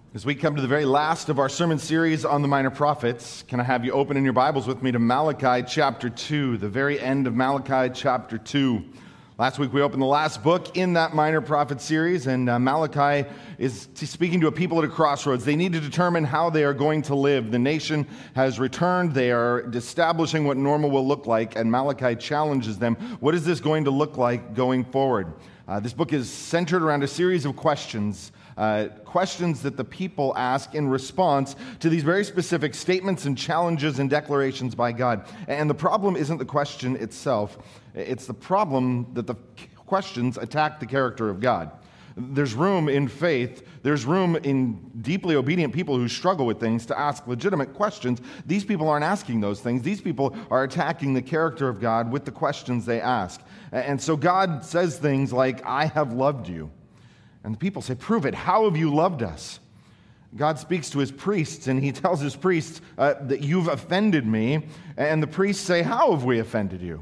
As we come to the very last of our sermon series on the Minor Prophets, can I have you open in your Bibles with me to Malachi chapter 2, the very end of Malachi chapter 2. Last week we opened the last book in that Minor Prophet series, and Malachi is speaking to a people at a crossroads. They need to determine how they are going to live. The nation has returned. They are establishing what normal will look like, and Malachi challenges them. What is this going to look like going forward? This book is centered around a series of questions. Questions that the people ask in response to these very specific statements and challenges and declarations by God. And the problem isn't the question itself. It's the problem that the questions attack the character of God. There's room in faith, there's room in deeply obedient people who struggle with things to ask legitimate questions. These people aren't asking those things. These people are attacking the character of God with the questions they ask. And so God says things like, "I have loved you." And the people say, "Prove it. How have you loved us?" God speaks to his priests, and he tells his priests that you've offended me. And the priests say, "How have we offended you?"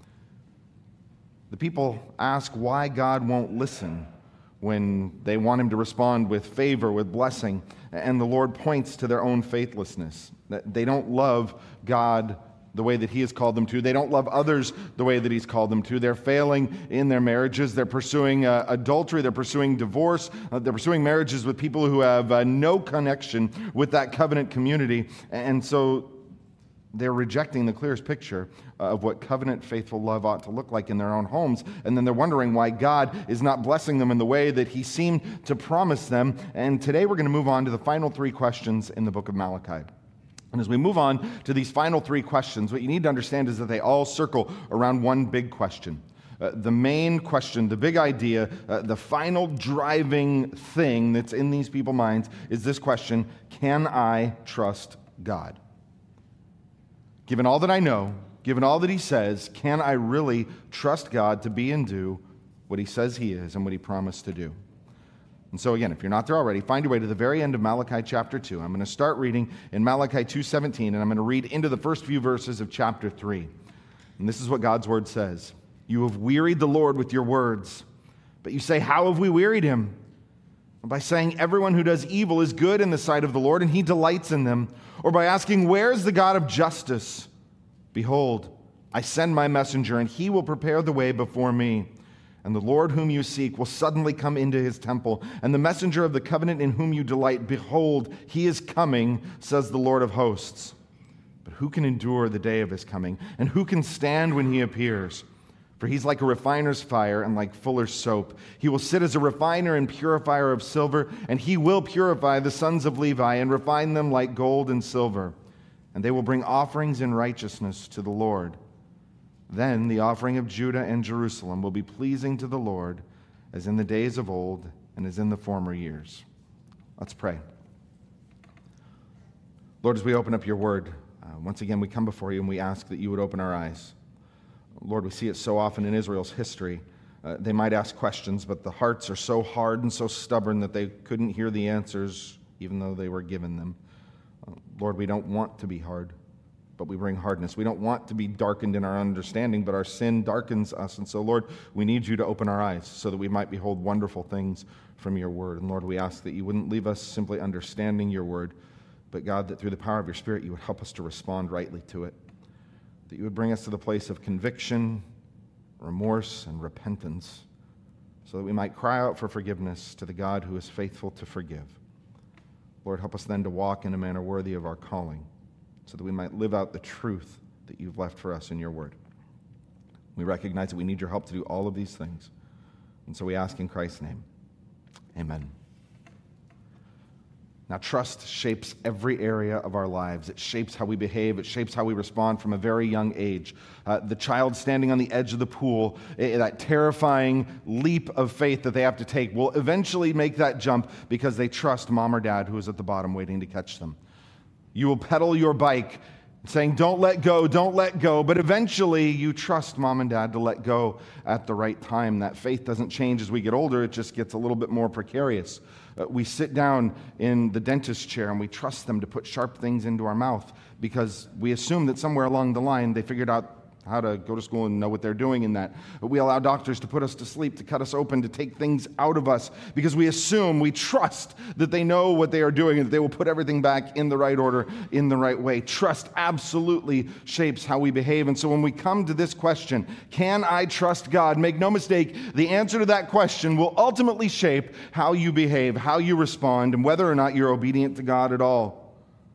The people ask why God won't listen when they want him to respond with favor, with blessing. And the Lord points to their own faithlessness, that they don't love God the way that he has called them to. They don't love others the way that he's called them to. They're failing in their marriages. They're pursuing adultery. They're pursuing divorce. They're pursuing marriages with people who have no connection with that covenant community. And so they're rejecting the clearest picture of what covenant faithful love ought to look like in their own homes. And then they're wondering why God is not blessing them in the way that he seemed to promise them. And today we're going to move on to the final three questions in the book of Malachi. And as we move on to these final three questions, what you need to understand is that they all circle around one big question. The main question, the big idea, the final driving thing that's in these people's minds is this question: can I trust God? Given all that I know, given all that he says, can I really trust God to be and do what he says he is and what he promised to do? And so again, if you're not there already, find your way to the very end of Malachi chapter 2. I'm going to start reading in Malachi 2:17, and I'm going to read into the first few verses of chapter 3. And this is what God's word says. "You have wearied the Lord with your words, but you say, 'How have we wearied him?' By saying, 'Everyone who does evil is good in the sight of the Lord, and he delights in them.' Or by asking, 'Where is the God of justice?' Behold, I send my messenger, and he will prepare the way before me. And the Lord whom you seek will suddenly come into his temple, and the messenger of the covenant in whom you delight, behold, he is coming, says the Lord of hosts. But who can endure the day of his coming? And who can stand when he appears? For he's like a refiner's fire and like fuller's soap. He will sit as a refiner and purifier of silver, and he will purify the sons of Levi and refine them like gold and silver. And they will bring offerings in righteousness to the Lord. Then the offering of Judah and Jerusalem will be pleasing to the Lord, as in the days of old and as in the former years." Let's pray. Lord, as we open up your word, once again we come before you and we ask that you would open our eyes. Lord, we see it so often in Israel's history. They might ask questions, but the hearts are so hard and so stubborn that they couldn't hear the answers even though they were given them. Lord, we don't want to be hard, but we bring hardness. We don't want to be darkened in our understanding, but our sin darkens us. And so, Lord, we need you to open our eyes so that we might behold wonderful things from your word. And Lord, we ask that you wouldn't leave us simply understanding your word, but God, that through the power of your Spirit, you would help us to respond rightly to it. That you would bring us to the place of conviction, remorse, and repentance, so that we might cry out for forgiveness to the God who is faithful to forgive. Lord, help us then to walk in a manner worthy of our calling, so that we might live out the truth that you've left for us in your word. We recognize that we need your help to do all of these things. And so we ask in Christ's name. Amen. Now, trust shapes every area of our lives. It shapes how we behave. It shapes how we respond from a very young age. The child standing on the edge of the pool, that terrifying leap of faith that they have to take, will eventually make that jump because they trust mom or dad who is at the bottom waiting to catch them. You will pedal your bike saying, don't let go, but eventually you trust mom and dad to let go at the right time. That faith doesn't change as we get older, it just gets a little bit more precarious. We sit down in the dentist chair and we trust them to put sharp things into our mouth because we assume that somewhere along the line they figured out how to go to school and know what they're doing in that. But we allow doctors to put us to sleep, to cut us open, to take things out of us because we assume, we trust that they know what they are doing and that they will put everything back in the right order, in the right way. Trust absolutely shapes how we behave. And so when we come to this question, can I trust God? Make no mistake, the answer to that question will ultimately shape how you behave, how you respond, and whether or not you're obedient to God at all.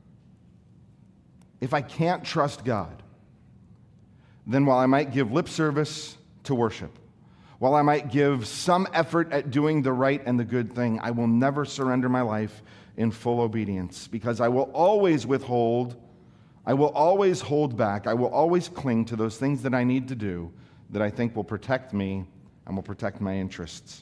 If I can't trust God, then while I might give lip service to worship, while I might give some effort at doing the right and the good thing, I will never surrender my life in full obedience because I will always withhold, I will always hold back, I will always cling to those things that I need to do that I think will protect me and will protect my interests.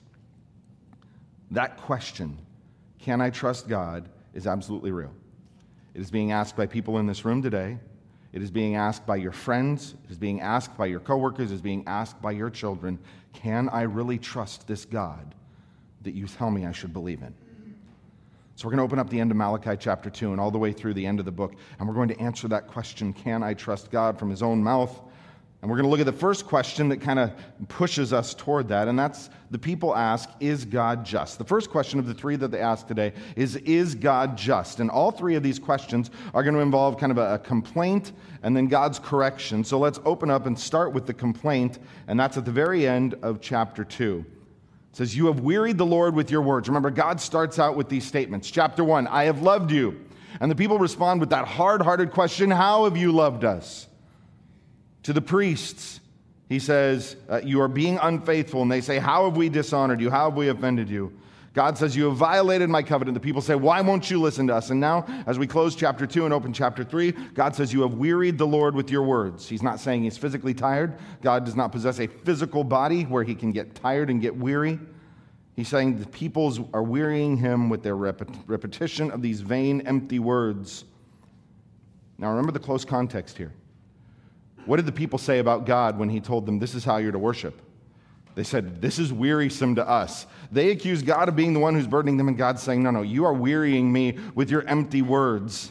That question, can I trust God, is absolutely real. It is being asked by people in this room today. It is being asked by your friends. It is being asked by your coworkers. It is being asked by your children. Can I really trust this God that you tell me I should believe in? So we're going to open up the end of Malachi chapter 2 and all the way through the end of the book, and we're going to answer that question, can I trust God, from his own mouth? And we're going to look at the first question that kind of pushes us toward that, and that's the people ask, is God just? The first question of the three that they ask today is God just? And all three of these questions are going to involve kind of a complaint and then God's correction. So let's open up and start with the complaint, and that's at the very end of chapter 2. It says, you have wearied the Lord with your words. Remember, God starts out with these statements. Chapter 1, I have loved you. And the people respond with that hard-hearted question, how have you loved us? To the priests, he says, you are being unfaithful. And they say, how have we dishonored you? How have we offended you? God says, you have violated my covenant. The people say, why won't you listen to us? And now, as we close chapter 2 and open chapter 3, God says, you have wearied the Lord with your words. He's not saying he's physically tired. God does not possess a physical body where he can get tired and get weary. He's saying the peoples are wearying him with their repetition of these vain, empty words. Now, remember the close context here. What did the people say about God when he told them this is how you're to worship? They said, this is wearisome to us. They accused God of being the one who's burdening them, and God's saying, no, you are wearying me with your empty words.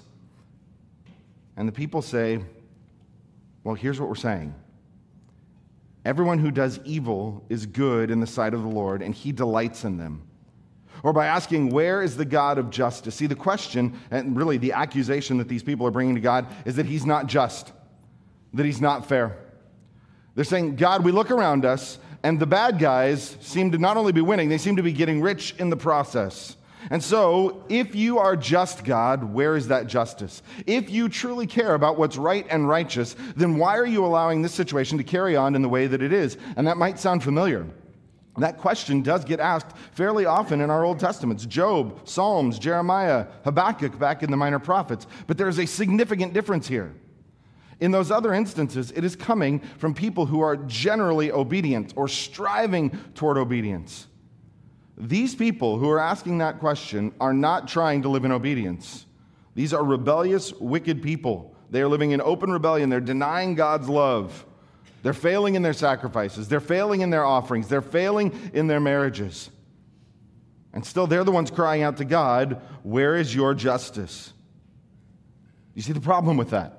And the people say, well, here's what we're saying. Everyone who does evil is good in the sight of the Lord, and he delights in them. Or by asking, where is the God of justice? See, the question, and really the accusation that these people are bringing to God, is that he's not just, that he's not fair. They're saying, God, we look around us, and the bad guys seem to not only be winning, they seem to be getting rich in the process. And so, if you are just, God, where is that justice? If you truly care about what's right and righteous, then why are you allowing this situation to carry on in the way that it is? And that might sound familiar. That question does get asked fairly often in our Old Testaments. Job, Psalms, Jeremiah, Habakkuk back in the Minor Prophets. But there is a significant difference here. In those other instances, it is coming from people who are generally obedient or striving toward obedience. These people who are asking that question are not trying to live in obedience. These are rebellious, wicked people. They are living in open rebellion. They're denying God's love. They're failing in their sacrifices. They're failing in their offerings. They're failing in their marriages. And still, they're the ones crying out to God, where is your justice? You see the problem with that?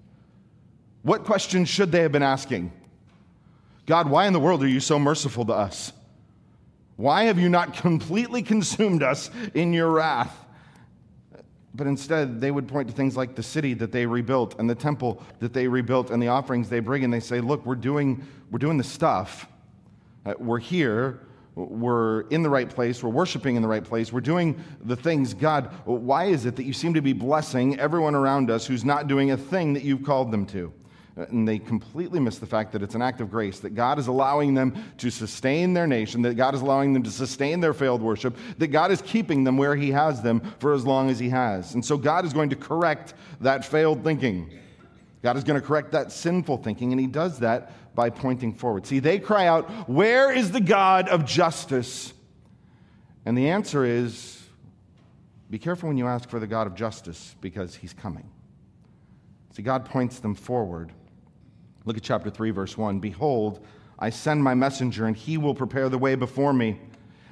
What question should they have been asking? God, why in the world are you so merciful to us? Why have you not completely consumed us in your wrath? But instead, they would point to things like the city that they rebuilt and the temple that they rebuilt and the offerings they bring, and they say, look, we're doing the stuff. We're here. We're in the right place. We're worshiping in the right place. We're doing the things. God, why is it that you seem to be blessing everyone around us who's not doing a thing that you've called them to? And they completely miss the fact that it's an act of grace, that God is allowing them to sustain their nation, that God is allowing them to sustain their failed worship, that God is keeping them where he has them for as long as he has. And so God is going to correct that failed thinking. God is going to correct that sinful thinking, and he does that by pointing forward. See, they cry out, where is the God of justice? And the answer is, be careful when you ask for the God of justice, because he's coming. See, God points them forward. Look at chapter 3, verse 1. Behold, I send my messenger, and he will prepare the way before me.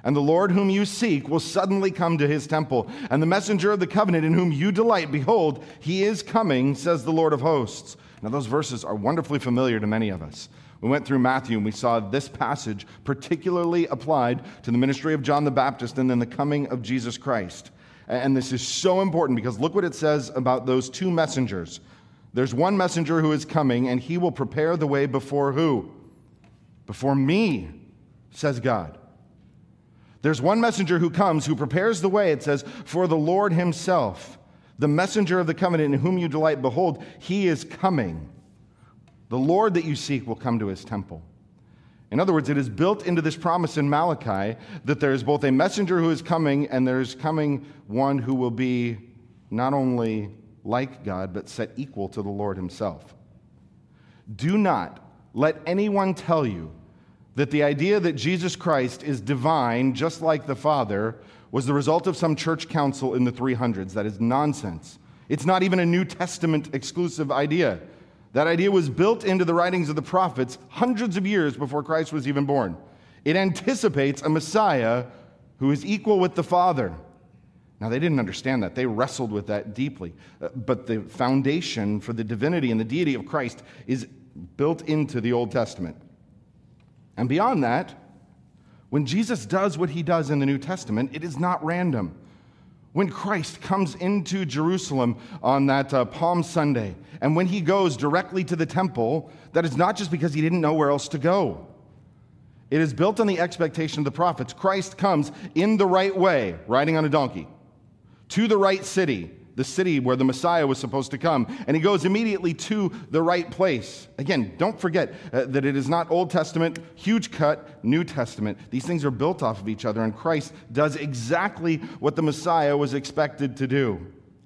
And the Lord whom you seek will suddenly come to his temple. And the messenger of the covenant in whom you delight, behold, he is coming, says the Lord of hosts. Now those verses are wonderfully familiar to many of us. We went through Matthew and we saw this passage particularly applied to the ministry of John the Baptist and then the coming of Jesus Christ. And this is so important because look what it says about those two messengers. There's one messenger who is coming, and he will prepare the way before who? Before me, says God. There's one messenger who comes, who prepares the way, it says, for the Lord himself. The messenger of the covenant in whom you delight, behold, he is coming. The Lord that you seek will come to his temple. In other words, it is built into this promise in Malachi that there is both a messenger who is coming and there's coming one who will be not only like God, but set equal to the Lord himself. Do not let anyone tell you that the idea that Jesus Christ is divine, just like the Father, was the result of some church council in the 300s. That is nonsense. It's not even a New Testament exclusive idea. That idea was built into the writings of the prophets hundreds of years before Christ was even born. It anticipates a Messiah who is equal with the Father. Now, they didn't understand that. They wrestled with that deeply. But the foundation for the divinity and the deity of Christ is built into the Old Testament. And beyond that, when Jesus does what he does in the New Testament, it is not random. When Christ comes into Jerusalem on that Palm Sunday, and when he goes directly to the temple, that is not just because he didn't know where else to go. It is built on the expectation of the prophets. Christ comes in the right way, riding on a donkey, to the right city, the city where the Messiah was supposed to come, and he goes immediately to the right place. Again, don't forget that it is not Old Testament, huge cut, New Testament. These things are built off of each other, and Christ does exactly what the Messiah was expected to do.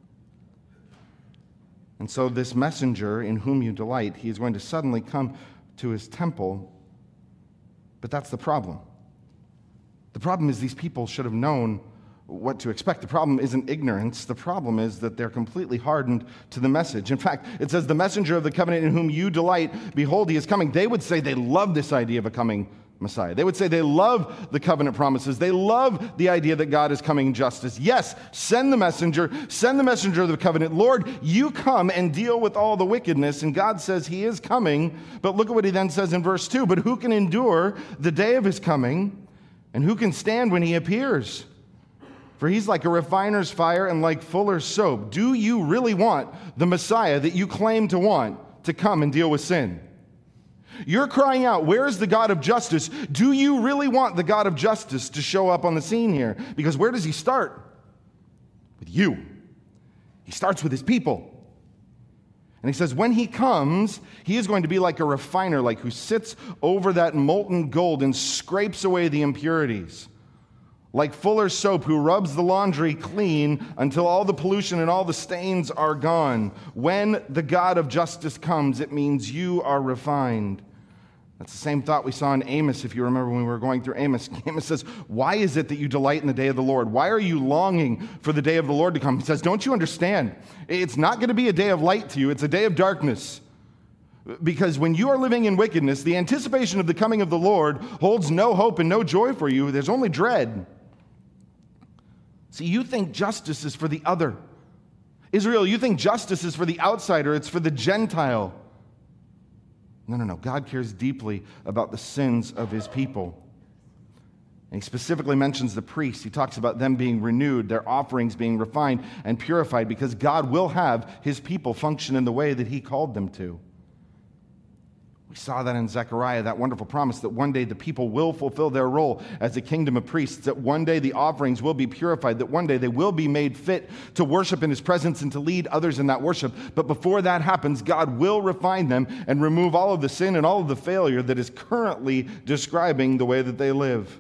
And so this messenger in whom you delight, he is going to suddenly come to his temple, but that's the problem. The problem is these people should have known what to expect. The problem isn't ignorance. The problem is that they're completely hardened to the message. In fact, it says, the messenger of the covenant in whom you delight, behold, he is coming. They would say they love this idea of a coming Messiah. They would say they love the covenant promises. They love the idea that God is coming in justice. Yes, send the messenger of the covenant. Lord, you come and deal with all the wickedness. And God says he is coming. But look at what he then says in verse 2. But who can endure the day of his coming? And who can stand when he appears? For he's like a refiner's fire and like fuller's soap. Do you really want the Messiah that you claim to want to come and deal with sin? You're crying out, where is the God of justice? Do you really want the God of justice to show up on the scene here? Because where does he start? With you. He starts with his people. And he says, when he comes, he is going to be like a refiner, like who sits over that molten gold and scrapes away the impurities. Like fuller's soap who rubs the laundry clean until all the pollution and all the stains are gone. When the God of justice comes, it means you are refined. That's the same thought we saw in Amos, if you remember when we were going through Amos. Amos says, why is it that you delight in the day of the Lord? Why are you longing for the day of the Lord to come? He says, don't you understand? It's not going to be a day of light to you. It's a day of darkness. Because when you are living in wickedness, the anticipation of the coming of the Lord holds no hope and no joy for you. There's only dread. See, you think justice is for the other. Israel, you think justice is for the outsider. It's for the Gentile. No. God cares deeply about the sins of his people. And he specifically mentions the priests. He talks about them being renewed, their offerings being refined and purified, because God will have his people function in the way that he called them to. We saw that in Zechariah, that wonderful promise that one day the people will fulfill their role as a kingdom of priests, that one day the offerings will be purified, that one day they will be made fit to worship in his presence and to lead others in that worship. But before that happens, God will refine them and remove all of the sin and all of the failure that is currently describing the way that they live.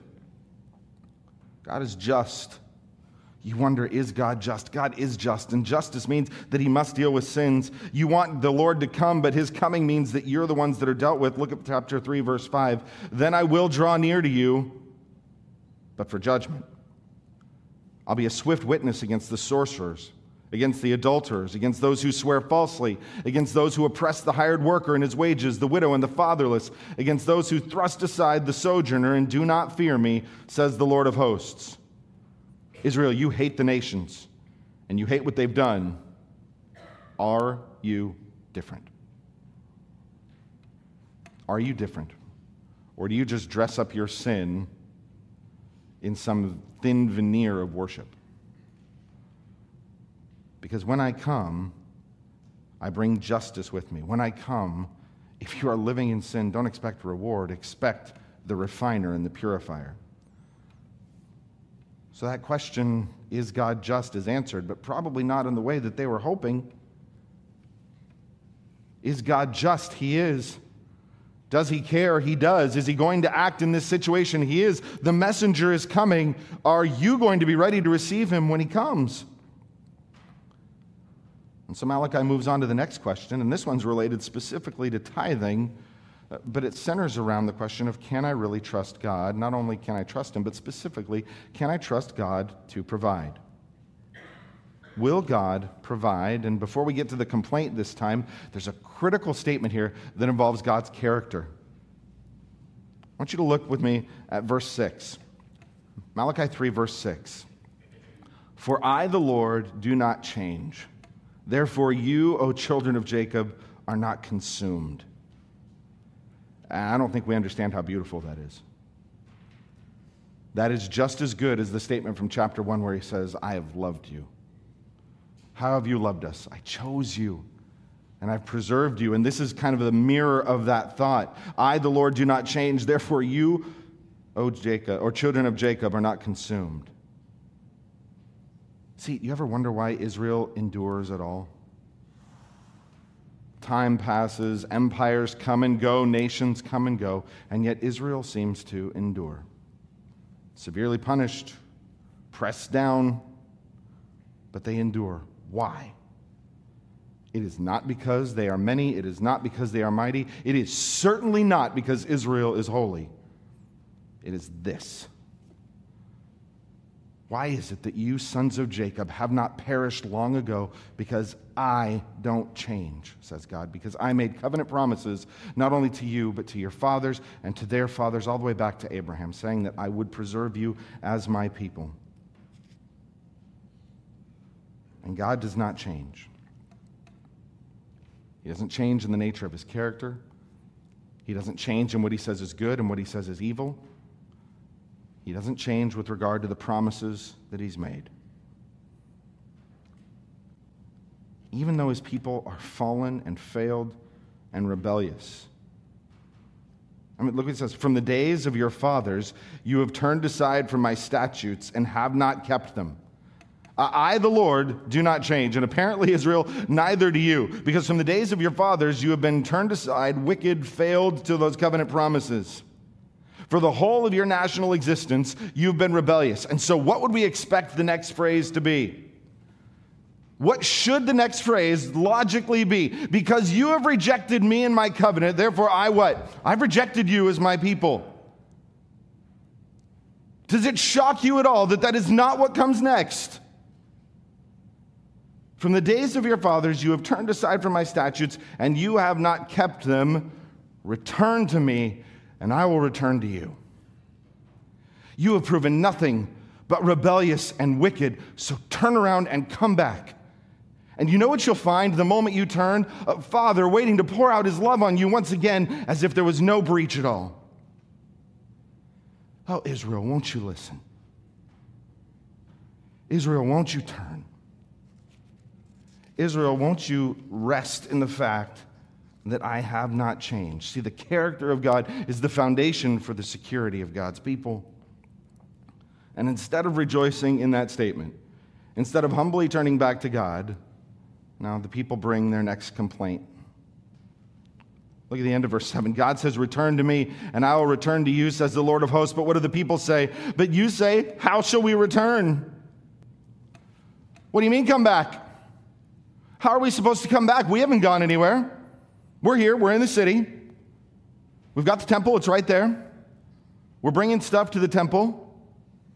God is just. You wonder, is God just? God is just, and justice means that he must deal with sins. You want the Lord to come, but his coming means that you're the ones that are dealt with. Look at chapter 3, verse 5. Then I will draw near to you, but for judgment. I'll be a swift witness against the sorcerers against the adulterers, against those who swear falsely, against those who oppress the hired worker and his wages, the widow and the fatherless, against those who thrust aside the sojourner and do not fear me, says the Lord of hosts. Israel, you hate the nations, and you hate what they've done. Are you different? Are you different? Or do you just dress up your sin in some thin veneer of worship? Because when I come, I bring justice with me. When I come, if you are living in sin, don't expect reward. Expect the refiner and the purifier. So that question, is God just, is answered, but probably not in the way that they were hoping. Is God just? He is. Does he care? He does. Is he going to act in this situation? He is. The messenger is coming. Are you going to be ready to receive him when he comes? And so Malachi moves on to the next question, and this one's related specifically to tithing, but it centers around the question of, can I really trust God? Not only can I trust him, but specifically, can I trust God to provide? Will God provide? And before we get to the complaint this time, there's a critical statement here that involves God's character. I want you to look with me at verse 6. Malachi 3, verse 6. For I, the Lord, do not change. Therefore you, O children of Jacob, are not consumed. I don't think we understand how beautiful that is. That is just as good as the statement from chapter 1 where he says, I have loved you. How have you loved us? I chose you, and I've preserved you. And this is kind of the mirror of that thought. I, the Lord, do not change. Therefore you, O Jacob, or children of Jacob, are not consumed. See, you ever wonder why Israel endures at all? Time passes, empires come and go, nations come and go, and yet Israel seems to endure. Severely punished, pressed down, but they endure. Why? It is not because they are many. It is not because they are mighty. It is certainly not because Israel is holy. It is this. Why is it that you, sons of Jacob, have not perished long ago? Because I don't change, says God. Because I made covenant promises not only to you, but to your fathers and to their fathers, all the way back to Abraham, saying that I would preserve you as my people. And God does not change. He doesn't change in the nature of his character. He doesn't change in what he says is good and what he says is evil. He doesn't change with regard to the promises that he's made. Even though his people are fallen and failed and rebellious. I mean, look what it says. From the days of your fathers, you have turned aside from my statutes and have not kept them. I, the Lord, do not change. And apparently, Israel, neither do you. Because from the days of your fathers, you have been turned aside, wicked, failed to those covenant promises. For the whole of your national existence, you've been rebellious. And so what would we expect the next phrase to be? What should the next phrase logically be? Because you have rejected me and my covenant, therefore I what? I've rejected you as my people. Does it shock you at all that that is not what comes next? From the days of your fathers, you have turned aside from my statutes, and you have not kept them. Return to me, and I will return to you. You have proven nothing but rebellious and wicked, so turn around and come back. And you know what you'll find the moment you turn? A Father waiting to pour out his love on you once again as if there was no breach at all. Oh, Israel, won't you listen? Israel, won't you turn? Israel, won't you rest in the fact that I have not changed? See, the character of God is the foundation for the security of God's people. And instead of rejoicing in that statement, instead of humbly turning back to God, now the people bring their next complaint. Look at the end of verse 7. God says, return to me, and I will return to you, says the Lord of hosts. But what do the people say? But you say, how shall we return? What do you mean come back? How are we supposed to come back? We haven't gone anywhere. We're here. We're in the city. We've got the temple. It's right there. We're bringing stuff to the temple.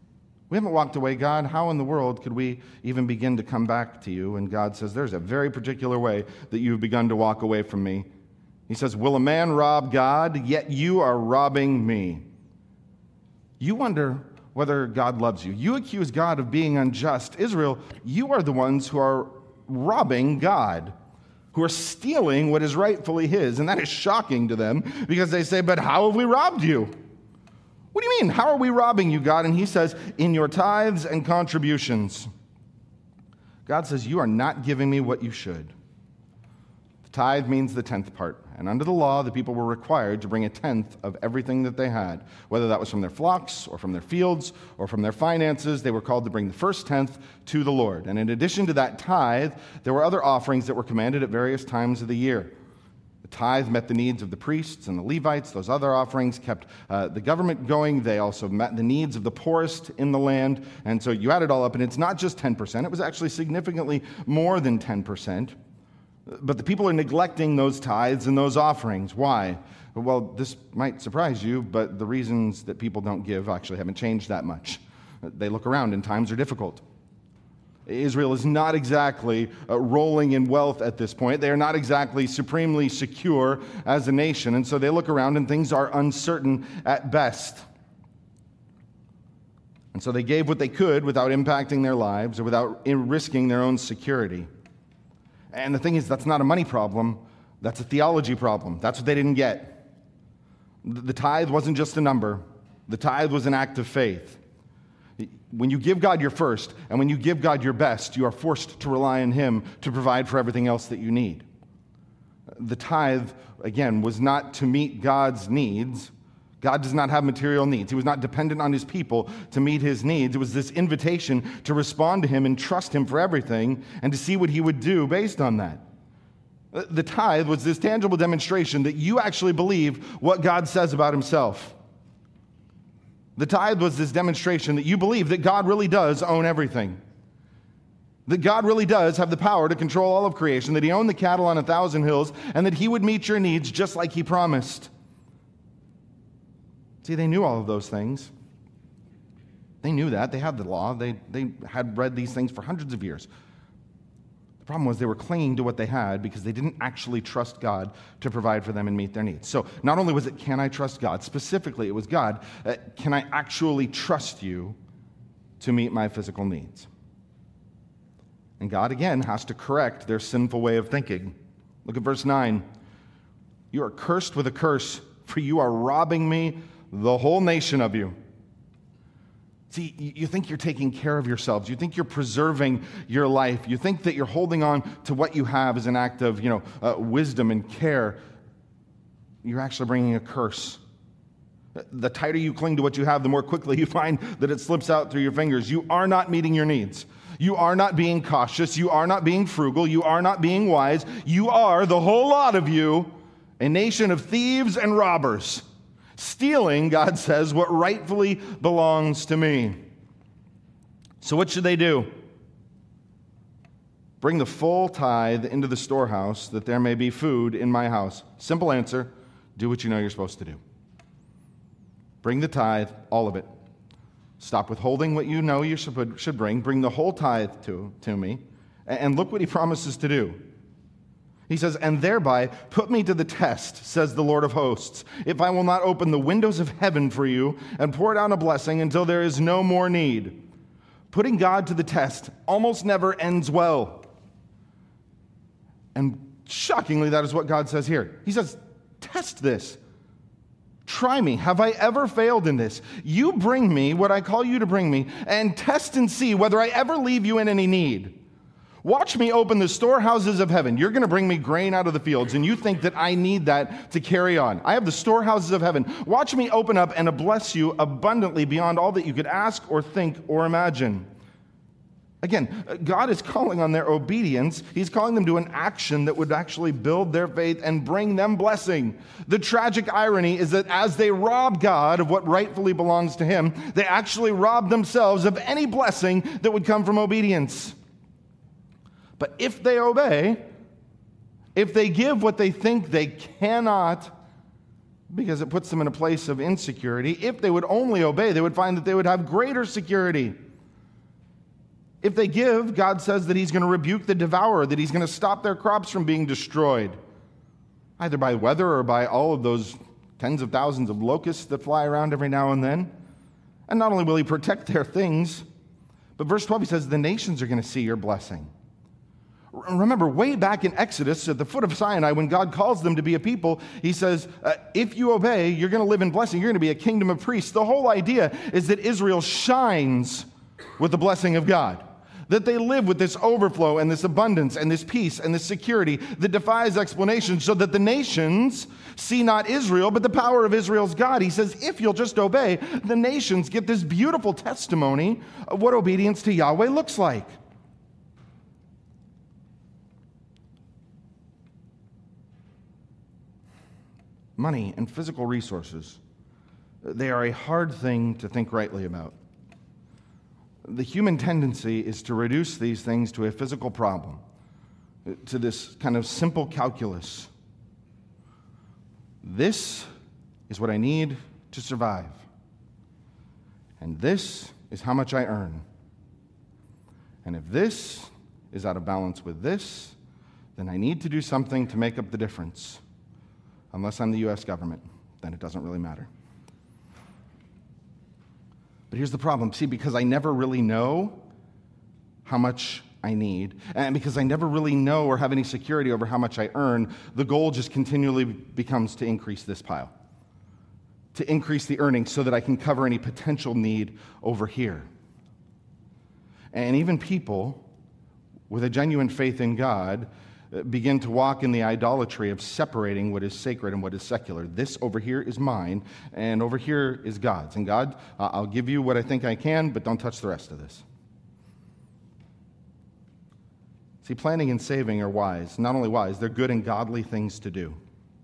We haven't walked away, God. How in the world could we even begin to come back to you? And God says, there's a very particular way that you've begun to walk away from me. He says, will a man rob God? Yet you are robbing me. You wonder whether God loves you. You accuse God of being unjust. Israel, you are the ones who are robbing God, who are stealing what is rightfully his. And that is shocking to them because they say, but how have we robbed you? What do you mean? How are we robbing you, God? And he says, in your tithes and contributions. God says, you are not giving me what you should. The tithe means the 10th part. And under the law, the people were required to bring a 10th of everything that they had. Whether that was from their flocks or from their fields or from their finances, they were called to bring the first 10th to the Lord. And in addition to that tithe, there were other offerings that were commanded at various times of the year. The tithe met the needs of the priests and the Levites. Those other offerings kept the government going. They also met the needs of the poorest in the land. And so you add it all up, and it's not just 10%. It was actually significantly more than 10%. But the people are neglecting those tithes and those offerings. Why? Well, this might surprise you, but the reasons that people don't give actually haven't changed that much. They look around and times are difficult. Israel is not exactly rolling in wealth at this point. They are not exactly supremely secure as a nation. And so they look around and things are uncertain at best. And so they gave what they could without impacting their lives or without risking their own security. And the thing is, that's not a money problem. That's a theology problem. That's what they didn't get. The tithe wasn't just a number. The tithe was an act of faith. When you give God your first, and when you give God your best, you are forced to rely on him to provide for everything else that you need. The tithe, again, was not to meet God's needs. God does not have material needs. He was not dependent on his people to meet his needs. It was this invitation to respond to him and trust him for everything and to see what he would do based on that. The tithe was this tangible demonstration that you actually believe what God says about himself. The tithe was this demonstration that you believe that God really does own everything. That God really does have the power to control all of creation, that he owned the cattle on 1,000 hills, and that he would meet your needs just like he promised. See, they knew all of those things. They knew that. They had the law. They had read these things for hundreds of years. The problem was they were clinging to what they had because they didn't actually trust God to provide for them and meet their needs. So not only was it, can I trust God? Specifically, it was, God, can I actually trust you to meet my physical needs? And God, again, has to correct their sinful way of thinking. Look at verse 9. You are cursed with a curse, for you are robbing me, the whole nation of you. See, you think you're taking care of yourselves. You think you're preserving your life. You think that you're holding on to what you have as an act of, wisdom and care. You're actually bringing a curse. The tighter you cling to what you have, the more quickly you find that it slips out through your fingers. You are not meeting your needs. You are not being cautious. You are not being frugal. You are not being wise. You are, the whole lot of you, a nation of thieves and robbers. Stealing, God says, what rightfully belongs to me. So what should they do? Bring the full tithe into the storehouse, that there may be food in my house. Simple answer, do what you know you're supposed to do. Bring the tithe, all of it. Stop withholding what you know you should bring. Bring the whole tithe to me. And look what he promises to do. He says, and thereby put me to the test, says the Lord of hosts, if I will not open the windows of heaven for you and pour down a blessing until there is no more need. Putting God to the test almost never ends well. And shockingly, that is what God says here. He says, test this. Try me. Have I ever failed in this? You bring me what I call you to bring me, and test and see whether I ever leave you in any need. Watch me open the storehouses of heaven. You're going to bring me grain out of the fields, and you think that I need that to carry on. I have the storehouses of heaven. Watch me open up and bless you abundantly beyond all that you could ask or think or imagine. Again, God is calling on their obedience. He's calling them to an action that would actually build their faith and bring them blessing. The tragic irony is that as they rob God of what rightfully belongs to him, they actually rob themselves of any blessing that would come from obedience. But if they obey, if they give what they think they cannot, because it puts them in a place of insecurity. If they would only obey, they would find that they would have greater security. If they give, God says that he's going to rebuke the devourer, that he's going to stop their crops from being destroyed, either by weather or by all of those tens of thousands of locusts that fly around every now and then. And not only will he protect their things, but verse 12, he says, the nations are going to see your blessing. Remember, way back in Exodus, at the foot of Sinai, when God calls them to be a people, he says, if you obey, you're going to live in blessing. You're going to be a kingdom of priests. The whole idea is that Israel shines with the blessing of God, that they live with this overflow and this abundance and this peace and this security that defies explanation, so that the nations see not Israel, but the power of Israel's God. He says, if you'll just obey, the nations get this beautiful testimony of what obedience to Yahweh looks like. Money and physical resources, they are a hard thing to think rightly about. The human tendency is to reduce these things to a physical problem, to this kind of simple calculus. This is what I need to survive, and this is how much I earn. And if this is out of balance with this, then I need to do something to make up the difference. Unless I'm the U.S. government, then it doesn't really matter. But here's the problem. See, because I never really know how much I need, and because I never really know or have any security over how much I earn, the goal just continually becomes to increase this pile, to increase the earnings so that I can cover any potential need over here. And even people with a genuine faith in God begin to walk in the idolatry of separating what is sacred and what is secular. This over here is mine, and over here is God's. And God, I'll give you what I think I can, but don't touch the rest of this. See, planning and saving are wise. Not only wise, they're good and godly things to do.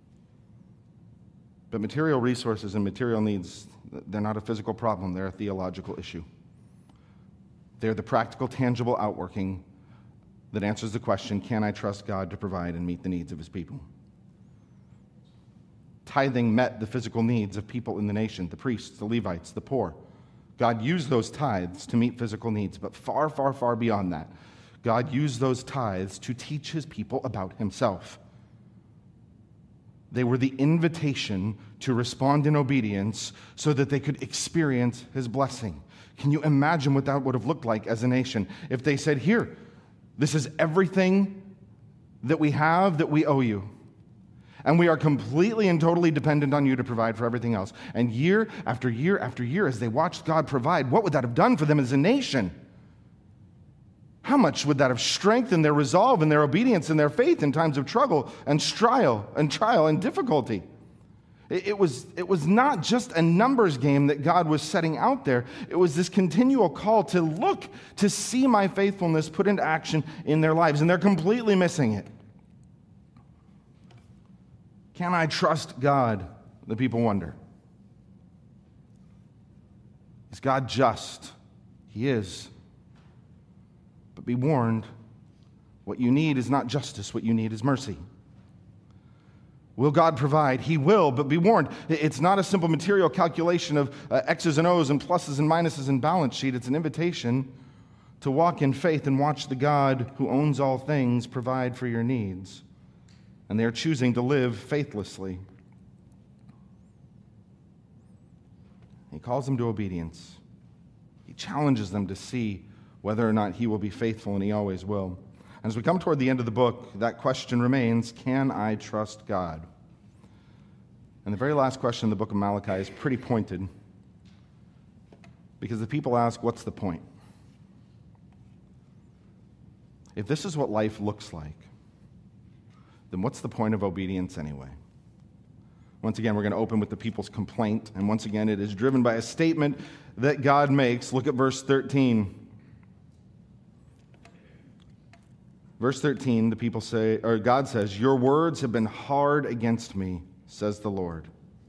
But material resources and material needs, they're not a physical problem. They're a theological issue. They're the practical, tangible outworking that answers the question, can I trust God to provide and meet the needs of his people? Tithing met the physical needs of people in the nation, the priests, the Levites, the poor. God used those tithes to meet physical needs, but far, far, far beyond that, God used those tithes to teach his people about himself. They were the invitation to respond in obedience so that they could experience his blessing. Can you imagine what that would have looked like as a nation if they said, here, this is everything that we have that we owe you. And we are completely and totally dependent on you to provide for everything else. And year after year after year, as they watched God provide, what would that have done for them as a nation? How much would that have strengthened their resolve and their obedience and their faith in times of trial and difficulty? It was not just a numbers game that God was setting out there. It was this continual call to look, to see my faithfulness put into action in their lives, and they're completely missing it. Can I trust God? The people wonder. Is God just? He is. But be warned, what you need is not justice, what you need is mercy. Will God provide? He will, but be warned. It's not a simple material calculation of X's and O's and pluses and minuses and balance sheet. It's an invitation to walk in faith and watch the God who owns all things provide for your needs. And they're choosing to live faithlessly. He calls them to obedience. He challenges them to see whether or not he will be faithful, and he always will. And as we come toward the end of the book, that question remains, can I trust God? And the very last question in the book of Malachi is pretty pointed, because the people ask, what's the point? If this is what life looks like, then what's the point of obedience anyway? Once again, we're going to open with the people's complaint, and once again, it is driven by a statement that God makes. Look at verse 13. Verse 13, the people say, or God says, your words have been hard against me, says the Lord.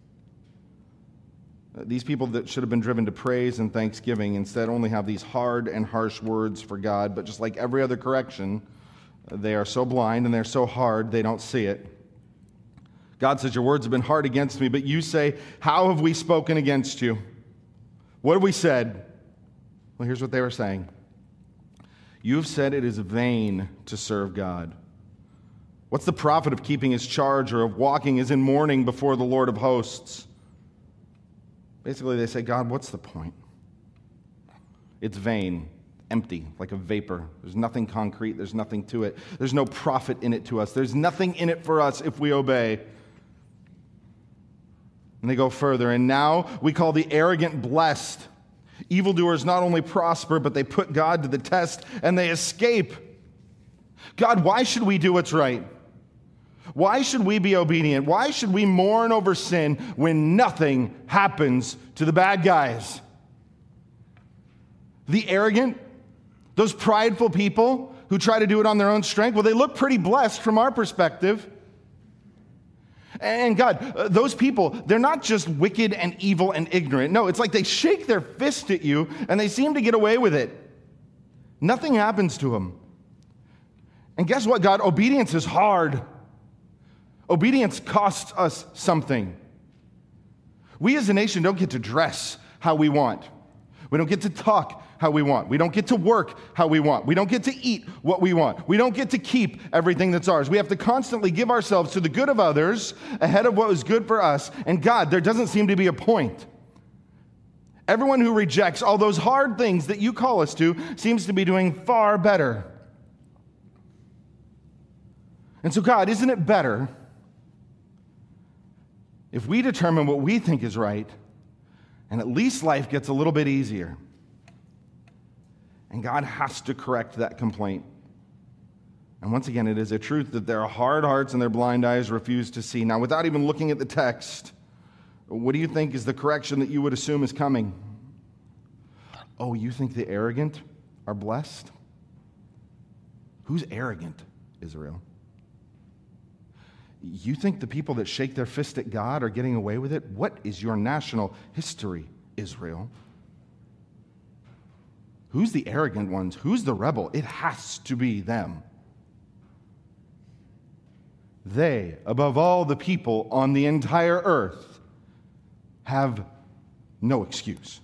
These people that should have been driven to praise and thanksgiving instead only have these hard and harsh words for God, but just like every other correction, they are so blind and they're so hard they don't see it. God says, your words have been hard against me, but you say, how have we spoken against you? What have we said? Well, here's what they were saying. You have said it is vain to serve God. What's the profit of keeping his charge or of walking as in mourning before the Lord of hosts? Basically, they say, God, what's the point? It's vain, empty, like a vapor. There's nothing concrete. There's nothing to it. There's no profit in it to us. There's nothing in it for us if we obey. And they go further. And now we call the arrogant blessed. Evildoers not only prosper, but they put God to the test and they escape. God, why should we do what's right? Why should we be obedient? Why should we mourn over sin when nothing happens to the bad guys? The arrogant, those prideful people who try to do it on their own strength, well, they look pretty blessed from our perspective. And God, those people, they're not just wicked and evil and ignorant. No, it's like they shake their fist at you and they seem to get away with it. Nothing happens to them. And guess what, God? Obedience is hard. Obedience costs us something. We as a nation don't get to dress how we want. We don't get to talk how we want. We don't get to work how we want. We don't get to eat what we want. We don't get to keep everything that's ours. We have to constantly give ourselves to the good of others ahead of what is good for us. And God, there doesn't seem to be a point. Everyone who rejects all those hard things that you call us to seems to be doing far better. And so, God, isn't it better if we determine what we think is right, and at least life gets a little bit easier? And God has to correct that complaint. And once again, it is a truth that their hard hearts and their blind eyes refuse to see. Now, without even looking at the text, what do you think is the correction that you would assume is coming? Oh, you think the arrogant are blessed? Who's arrogant, Israel? You think the people that shake their fist at God are getting away with it? What is your national history, Israel? Who's the arrogant ones? Who's the rebel? It has to be them. They, above all the people on the entire earth, have no excuse.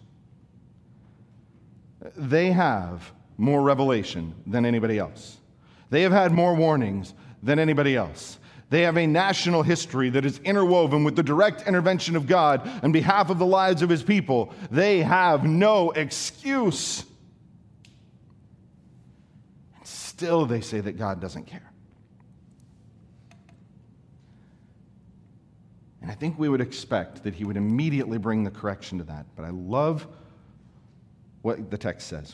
They have more revelation than anybody else. They have had more warnings than anybody else. They have a national history that is interwoven with the direct intervention of God on behalf of the lives of his people. They have no excuse. And still they say that God doesn't care. And I think we would expect that he would immediately bring the correction to that. But I love what the text says.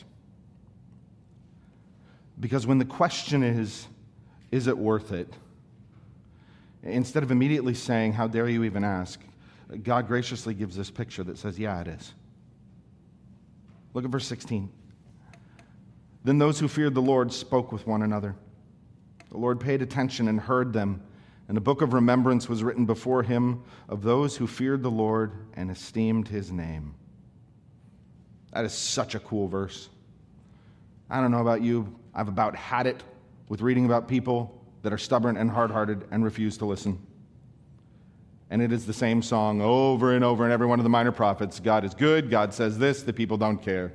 Because when the question is it worth it? Instead of immediately saying, how dare you even ask, God graciously gives this picture that says, yeah, it is. Look at verse 16. Then those who feared the Lord spoke with one another. The Lord paid attention and heard them, and a book of remembrance was written before him of those who feared the Lord and esteemed his name. That is such a cool verse. I don't know about you. I've about had it with reading about people that are stubborn and hard-hearted and refuse to listen. And it is the same song over and over in every one of the minor prophets. God is good, God says this, the people don't care.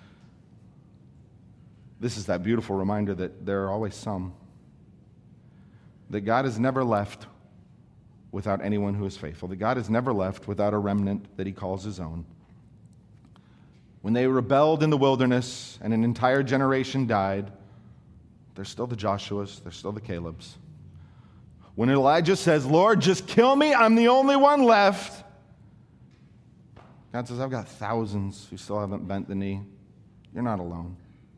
This is that beautiful reminder that there are always some. That God is never left without anyone who is faithful. That God is never left without a remnant that he calls his own. When they rebelled in the wilderness and an entire generation died, there's still the Joshuas, there's still the Calebs. When Elijah says, Lord, just kill me, I'm the only one left, God says, I've got thousands who still haven't bent the knee. You're not alone.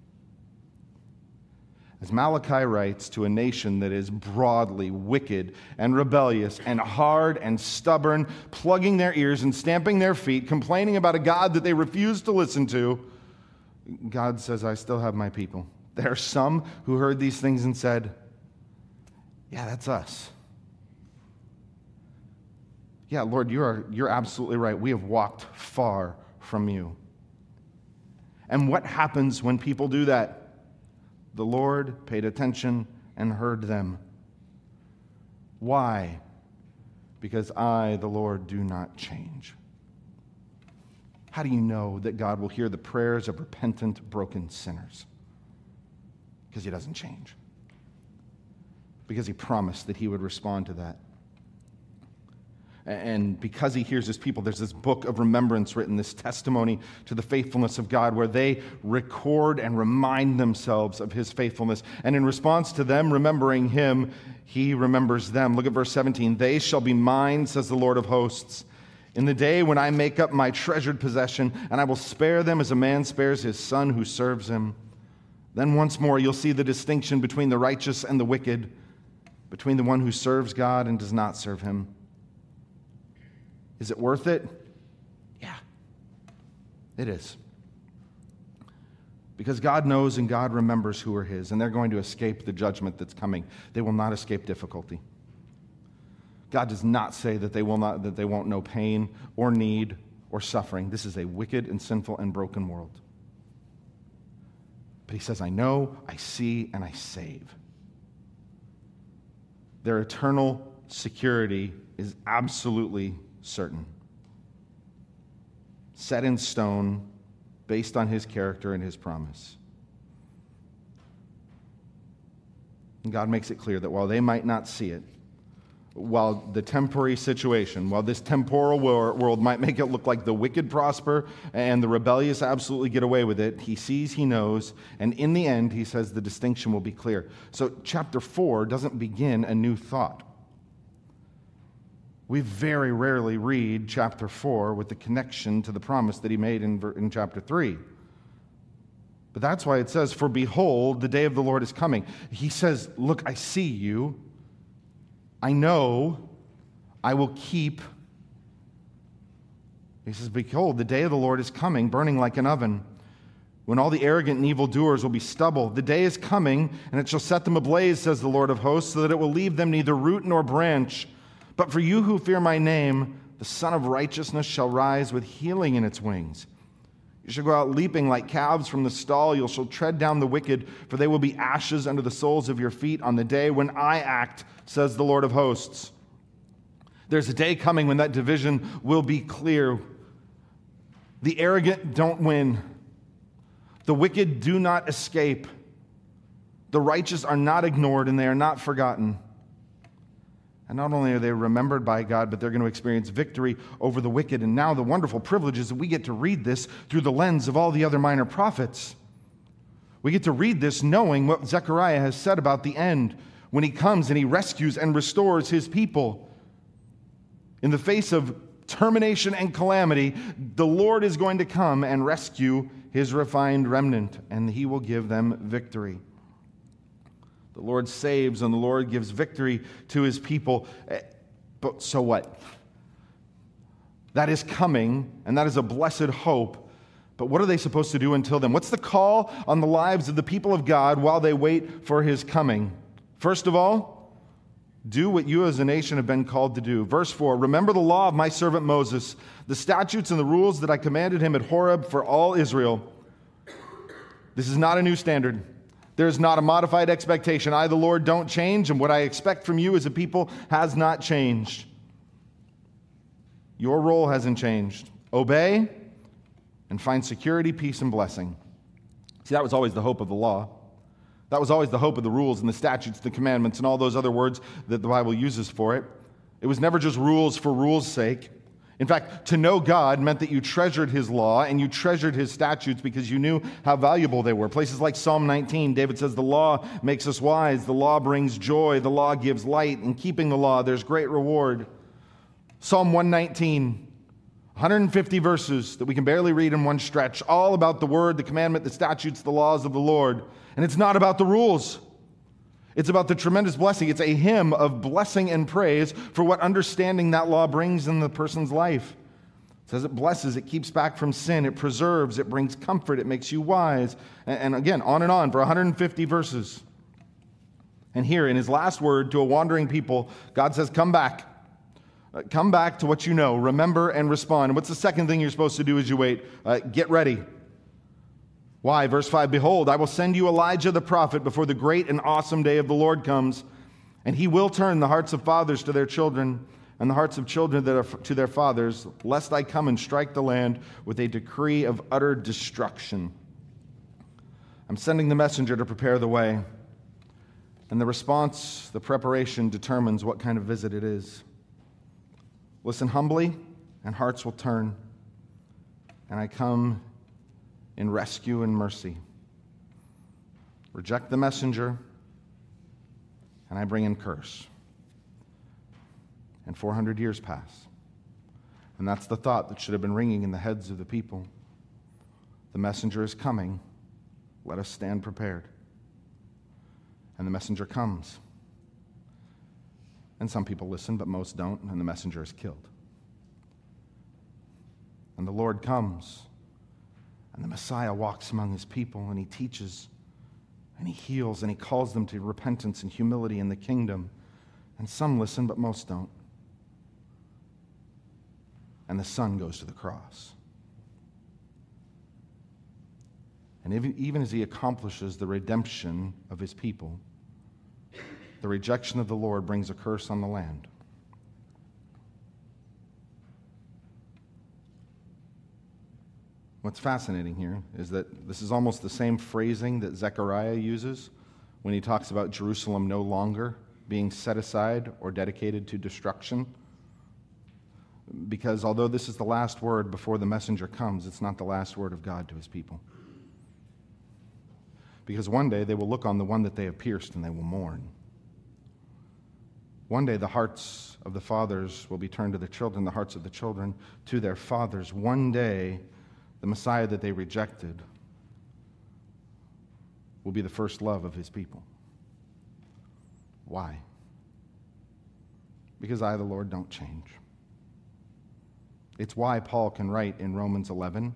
As Malachi writes to a nation that is broadly wicked and rebellious and hard and stubborn, plugging their ears and stamping their feet, complaining about a God that they refuse to listen to, God says, I still have my people. There are some who heard these things and said, yeah, that's us. Yeah, Lord, you're absolutely right. We have walked far from you. And what happens when people do that? The Lord paid attention and heard them. Why? because I, the Lord, do not change. How do you know that God will hear the prayers of repentant, broken sinners? Because he doesn't change. Because he promised that he would respond to that. And because he hears his people, there's this book of remembrance written, this testimony to the faithfulness of God, where they record and remind themselves of his faithfulness. And in response to them remembering him, he remembers them. Look at verse 17. They shall be mine, says the Lord of hosts, in the day when I make up my treasured possession, and I will spare them as a man spares his son who serves him. Then once more you'll see the distinction between the righteous and the wicked, between the one who serves God and does not serve him. Is it worth it? Yeah, it is. Because God knows and God remembers who are his, and they're going to escape the judgment that's coming. They will not escape difficulty. God does not say that they won't know pain or need or suffering. This is a wicked and sinful and broken world. But he says, I know, I see, and I save. Their eternal security is absolutely certain. Set in stone, based on his character and his promise. And God makes it clear that while they might not see it, while the temporary situation, while this temporal world might make it look like the wicked prosper and the rebellious absolutely get away with it, he sees, he knows, and in the end, he says the distinction will be clear. So chapter 4 doesn't begin a new thought. We very rarely read chapter 4 with the connection to the promise that he made in chapter 3. But that's why it says, for behold, the day of the Lord is coming. He says, look, I see you. I know. I will keep. He says, behold, the day of the Lord is coming, burning like an oven, when all the arrogant and evil doers will be stubble. The day is coming, and it shall set them ablaze, says the Lord of hosts, so that it will leave them neither root nor branch. But for you who fear my name, the Son of Righteousness shall rise with healing in its wings. You shall go out leaping like calves from the stall. You shall tread down the wicked, for they will be ashes under the soles of your feet on the day when I act, says the Lord of hosts. There's a day coming when that division will be clear. The arrogant don't win. The wicked do not escape. The righteous are not ignored, and they are not forgotten. And not only are they remembered by God, but they're going to experience victory over the wicked. And now the wonderful privilege is that we get to read this through the lens of all the other minor prophets. We get to read this knowing what Zechariah has said about the end, when he comes and he rescues and restores his people. In the face of termination and calamity, the Lord is going to come and rescue his refined remnant, and he will give them victory. The Lord saves and the Lord gives victory to his people. But so what? That is coming, and that is a blessed hope. But what are they supposed to do until then? What's the call on the lives of the people of God while they wait for his coming? First of all, do what you as a nation have been called to do. Verse 4, remember the law of my servant Moses, the statutes and the rules that I commanded him at Horeb for all Israel. This is not a new standard. There's not a modified expectation. I, the Lord, don't change, and what I expect from you as a people has not changed. Your role hasn't changed. Obey and find security, peace, and blessing. See, that was always the hope of the law. That was always the hope of the rules and the statutes, the commandments, and all those other words that the Bible uses for it. It was never just rules for rules' sake. In fact, to know God meant that you treasured his law and you treasured his statutes because you knew how valuable they were. Places like Psalm 19, David says, the law makes us wise, the law brings joy, the law gives light. In keeping the law, there's great reward. Psalm 119, 150 verses that we can barely read in one stretch, all about the word, the commandment, the statutes, the laws of the Lord. And it's not about the rules. It's about the tremendous blessing. It's a hymn of blessing and praise for what understanding that law brings in the person's life. It says it blesses, it keeps back from sin, it preserves, it brings comfort, it makes you wise. And again, on for 150 verses. And here, in his last word to a wandering people, God says, come back. Come back to what you know. Remember and respond. And what's the second thing you're supposed to do as you wait? Get ready. Why? Verse 5, behold, I will send you Elijah the prophet before the great and awesome day of the Lord comes, and he will turn the hearts of fathers to their children, and the hearts of children that are to their fathers, lest I come and strike the land with a decree of utter destruction. I'm sending the messenger to prepare the way, and the response, the preparation, determines what kind of visit it is. Listen humbly, and hearts will turn, and I come in rescue and mercy. Reject the messenger, and I bring in curse. And 400 years pass. And that's the thought that should have been ringing in the heads of the people. The messenger is coming. Let us stand prepared. And the messenger comes. And some people listen, but most don't, and the messenger is killed. And the Lord comes, and the Messiah walks among his people, and he teaches, and he heals, and he calls them to repentance and humility in the kingdom. And some listen, but most don't. And the Son goes to the cross. And even as he accomplishes the redemption of his people, the rejection of the Lord brings a curse on the land. What's fascinating here is that this is almost the same phrasing that Zechariah uses when he talks about Jerusalem no longer being set aside or dedicated to destruction. Because although this is the last word before the messenger comes, it's not the last word of God to his people. Because one day they will look on the one that they have pierced and they will mourn. One day the hearts of the fathers will be turned to the children, the hearts of the children to their fathers. One day the Messiah that they rejected will be the first love of his people. Why? Because I, the Lord, don't change. It's why Paul can write in Romans 11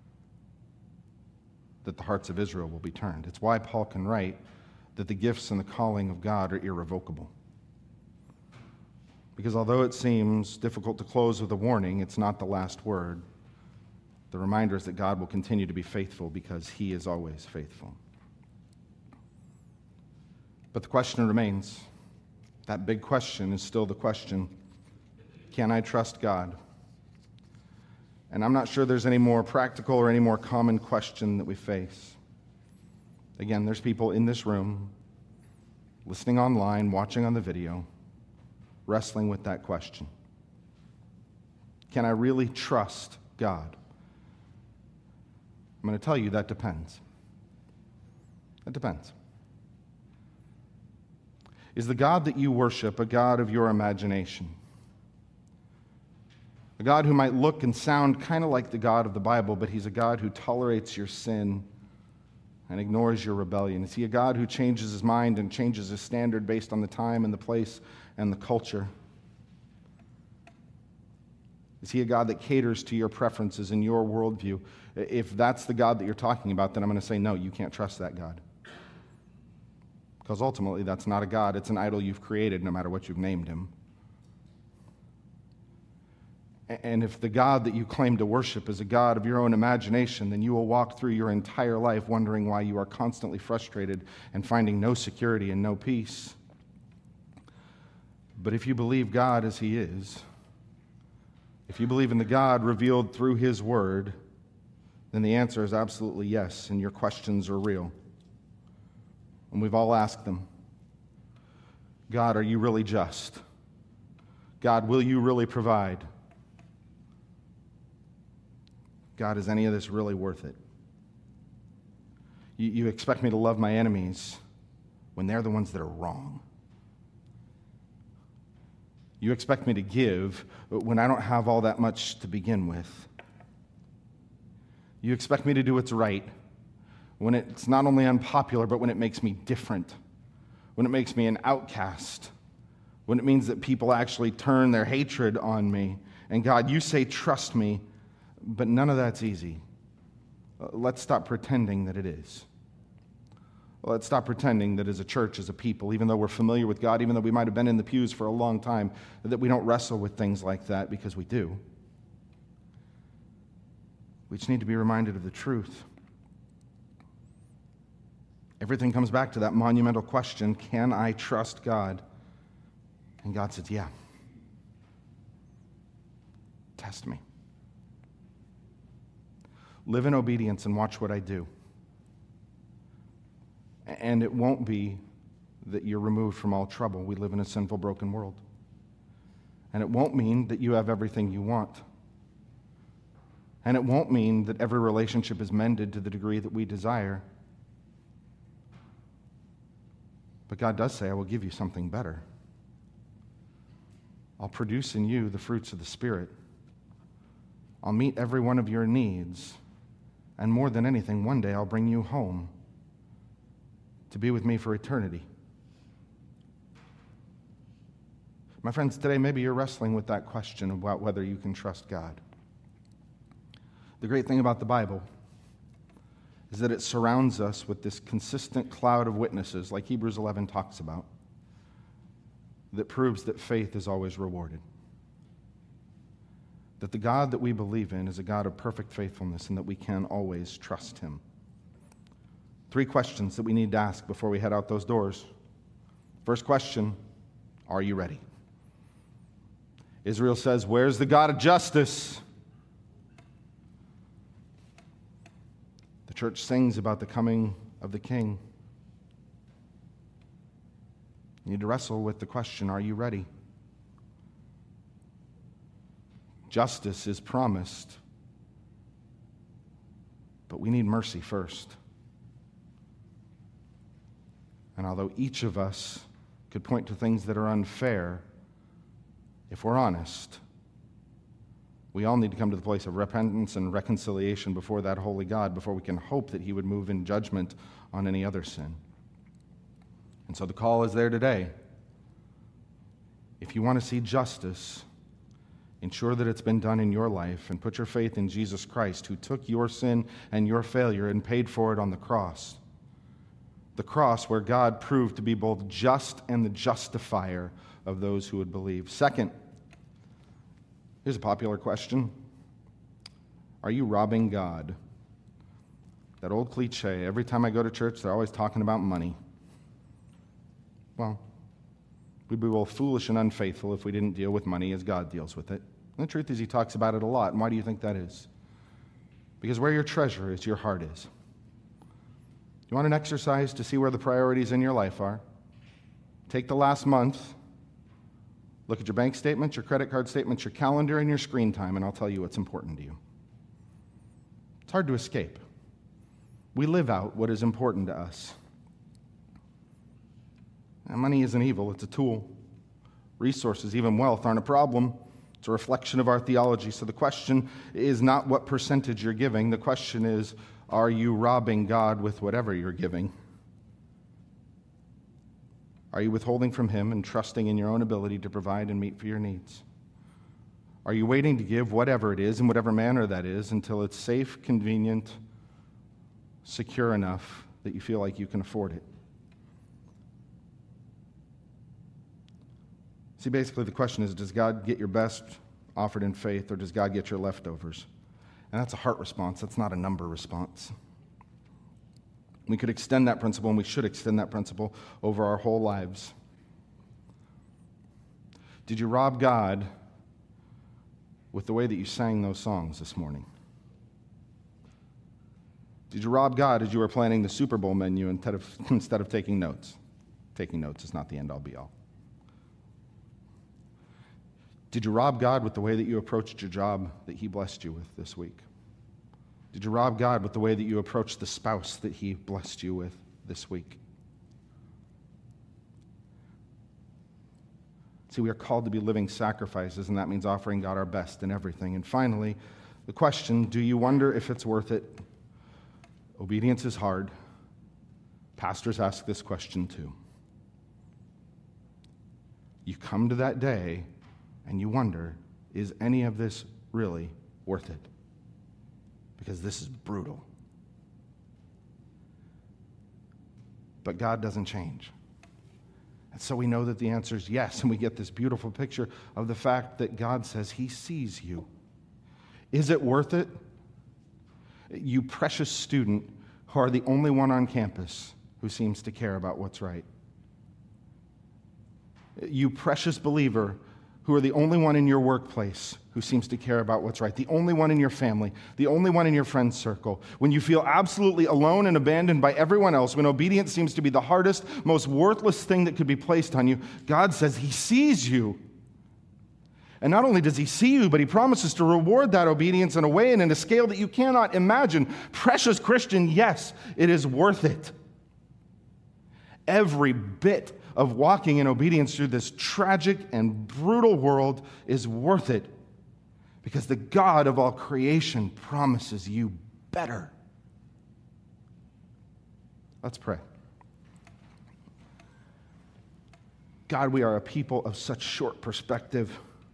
that the hearts of Israel will be turned. It's why Paul can write that the gifts and the calling of God are irrevocable. Because although it seems difficult to close with a warning, it's not the last word. The reminder is that God will continue to be faithful because he is always faithful. But the question remains. That big question is still the question, can I trust God? And I'm not sure there's any more practical or any more common question that we face. Again, there's people in this room, listening online, watching on the video, wrestling with that question. Can I really trust God? I'm going to tell you that depends. It depends. Is the God that you worship a God of your imagination? A God who might look and sound kind of like the God of the Bible, but he's a God who tolerates your sin and ignores your rebellion. Is he a God who changes his mind and changes his standard based on the time and the place and the culture? Is he a God that caters to your preferences and your worldview? If that's the God that you're talking about, then I'm going to say, no, you can't trust that God. Because ultimately, that's not a God. It's an idol you've created, no matter what you've named him. And if the God that you claim to worship is a God of your own imagination, then you will walk through your entire life wondering why you are constantly frustrated and finding no security and no peace. But if you believe God as he is, if you believe in the God revealed through his word, then the answer is absolutely yes, and your questions are real. And we've all asked them. God, are you really just? God, will you really provide? God, is any of this really worth it? You expect me to love my enemies when they're the ones that are wrong. You expect me to give when I don't have all that much to begin with. You expect me to do what's right when it's not only unpopular, but when it makes me different, when it makes me an outcast, when it means that people actually turn their hatred on me. And God, you say, trust me, but none of that's easy. Let's stop pretending that it is. Let's stop pretending that as a church, as a people, even though we're familiar with God, even though we might have been in the pews for a long time, that we don't wrestle with things like that, because we do. We just need to be reminded of the truth. Everything comes back to that monumental question, can I trust God? And God says, yeah. test me. Live in obedience and watch what I do. And it won't be that you're removed from all trouble. We live in a sinful, broken world. And it won't mean that you have everything you want. And it won't mean that every relationship is mended to the degree that we desire. But God does say, I will give you something better. I'll produce in you the fruits of the Spirit. I'll meet every one of your needs. And more than anything, one day I'll bring you home to be with me for eternity. My friends, today maybe you're wrestling with that question about whether you can trust God. The great thing about the Bible is that it surrounds us with this consistent cloud of witnesses, like Hebrews 11 talks about, that proves that faith is always rewarded. That the God that we believe in is a God of perfect faithfulness and that we can always trust him. 3 questions that we need to ask before we head out those doors. First question, are you ready? Israel says, where's the God of justice? The church sings about the coming of the King. You need to wrestle with the question, are you ready? Justice is promised, but we need mercy first. And although each of us could point to things that are unfair, if we're honest, we all need to come to the place of repentance and reconciliation before that holy God before we can hope that he would move in judgment on any other sin. And so the call is there today. If you want to see justice, ensure that it's been done in your life and put your faith in Jesus Christ, who took your sin and your failure and paid for it on the cross. The cross where God proved to be both just and the justifier of those who would believe. Second, here's a popular question. Are you robbing God? That old cliche, every time I go to church, they're always talking about money. Well, we'd be both foolish and unfaithful if we didn't deal with money as God deals with it. And the truth is, he talks about it a lot. And why do you think that is? Because where your treasure is, your heart is. You want an exercise to see where the priorities in your life are? Take the last month, look at your bank statements, your credit card statements, your calendar, and your screen time, and I'll tell you what's important to you. It's hard to escape. We live out what is important to us. And money isn't evil, it's a tool. Resources, even wealth, aren't a problem. It's a reflection of our theology. So the question is not what percentage you're giving. The question is, are you robbing God with whatever you're giving? Are you withholding from him and trusting in your own ability to provide and meet for your needs? Are you waiting to give whatever it is, in whatever manner that is, until it's safe, convenient, secure enough that you feel like you can afford it? See, basically the question is, does God get your best offered in faith, or does God get your leftovers? And that's a heart response. That's not a number response. We could extend that principle, and we should extend that principle over our whole lives. Did you rob God with the way that you sang those songs this morning? Did you rob God as you were planning the Super Bowl menu instead of taking notes? Taking notes is not the end-all be-all. Did you rob God with the way that you approached your job that he blessed you with this week? Did you rob God with the way that you approached the spouse that he blessed you with this week? See, we are called to be living sacrifices, and that means offering God our best in everything. And finally, the question, do you wonder if it's worth it? Obedience is hard. Pastors ask this question too. You come to that day and you wonder, is any of this really worth it? Because this is brutal. But God doesn't change. And so we know that the answer is yes, and we get this beautiful picture of the fact that God says he sees you. Is it worth it? You precious student who are the only one on campus who seems to care about what's right. You precious believer who are the only one in your workplace who seems to care about what's right, the only one in your family, the only one in your friend circle, when you feel absolutely alone and abandoned by everyone else, when obedience seems to be the hardest, most worthless thing that could be placed on you, God says he sees you. And not only does he see you, but he promises to reward that obedience in a way and in a scale that you cannot imagine. Precious Christian, yes, it is worth it. Every bit of walking in obedience through this tragic and brutal world is worth it, because the God of all creation promises you better. Let's pray. God, we are a people of such short perspective.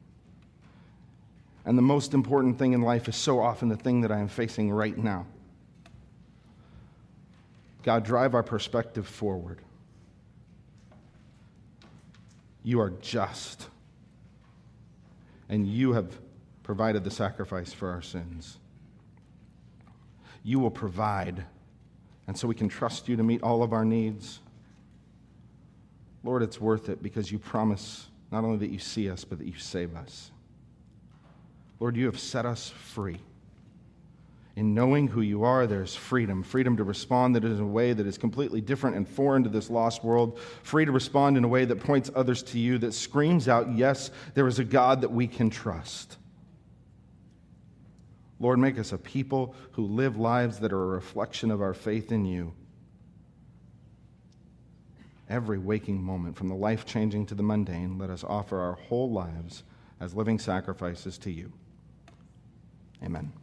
And the most important thing in life is so often the thing that I am facing right now. God, drive our perspective forward. You are just, and you have provided the sacrifice for our sins. You will provide, and so we can trust you to meet all of our needs. Lord, it's worth it because you promise not only that you see us, but that you save us. Lord, you have set us free. In knowing who you are, there's freedom. Freedom to respond in a way that is completely different and foreign to this lost world. Free to respond in a way that points others to you, that screams out, yes, there is a God that we can trust. Lord, make us a people who live lives that are a reflection of our faith in you. Every waking moment, from the life-changing to the mundane, let us offer our whole lives as living sacrifices to you. Amen.